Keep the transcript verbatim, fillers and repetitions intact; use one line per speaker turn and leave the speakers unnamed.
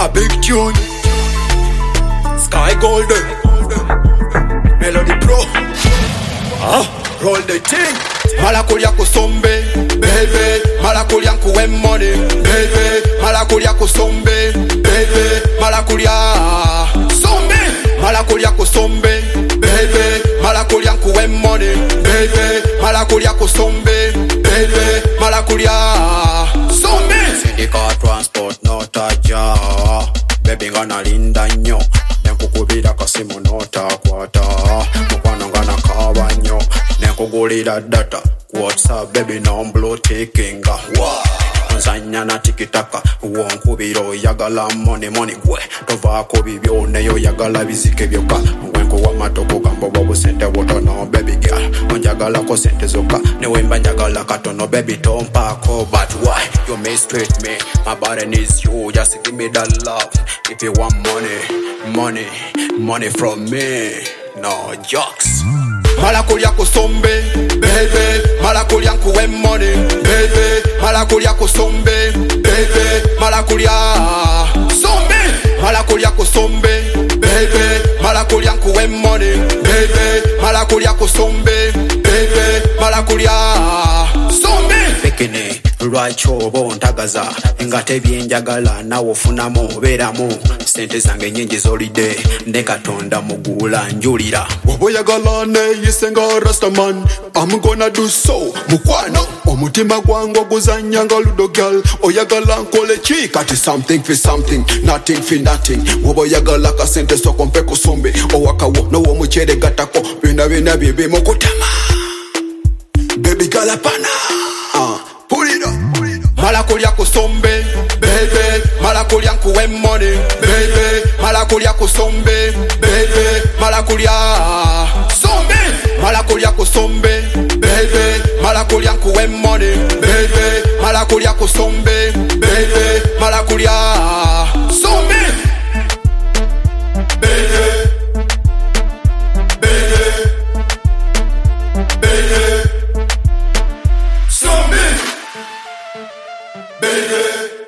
A big tune. Sky Golden. Melody Pro. Ah, roll the thing. Malakulia kusombe, baby. Malakulia kuwe money, baby. Malakulia kusombe, baby. Malakulia sombe. Malakulia kusombe, baby. Malakulia kuwe money, baby. Malakulia kusombe, baby. Malakulia sombe.
Sindika transport no taja. Baby ngana linda nyo. Nenkukubira kasimu no takwata. Mukwano ngana kawa nyo. Nenkugulira data. WhatsApp baby nomblo taking. Wow. Nzanya na tikitaka. Wonkubiro yagala money money gwe. Tovako bibyo neyo yagala bizike byoka. Wenko wa matoko kambo babu sente wotono baby girl. Onjagala ko sente zoka. Newemba njagala katono baby tompa ko. But why you mistreat me? My body needs you. Just give me that love. If you want money, money, money from me. No jokes.
Malakulia kusombe, baby. Malakulia kuwe money, baby. Malakulia kusombe, baby. Malakulia sombe. Malakulia kusombe, baby. Malakulia kuwe money, baby. Malakulia kusombe, baby. Malakulia sombe.
Pekine lwachobo ntagaza ngate byenjagala nawo funamo beramu sente zange nyingi zolide ndekatonda mugula njulira
oboyagala ne yisenga rastaman I'm gonna do so mukwano omutima gwango guzanya nga ludo girl oyagala nkole chi kati something for something nothing for nothing oboyagala ka sente soko mpe kusombe owakawo no wo muchere gatako bina bina bibi mukutama baby galapana ah pull it up. Malakulia kusombe, baby. Malakulia kuwe money, baby. Malakulia kusombe, baby. Malakulia sombe. Malakulia kusombe, baby. Malakulia kuwe money, baby. Malakulia kusombe, baby. Malakulia sombe. Baby. Baby. Baby. Sombe. Baby.